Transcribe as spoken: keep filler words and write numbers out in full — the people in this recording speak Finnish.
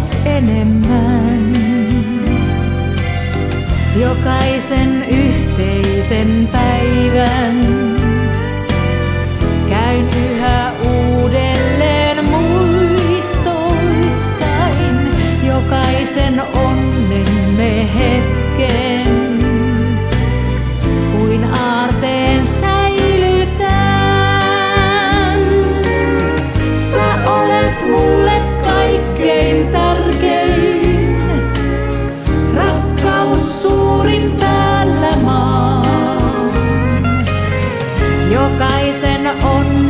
ois enemmän. Jokaisen yhteisen päivän käyn yhä uudelleen muistoissain. Jokaisen onnemme hetken kuin aarteen säilytän. Sä olet mulle kaikkein tärkein, rakkaus suurin päällä maan. Jokaisen on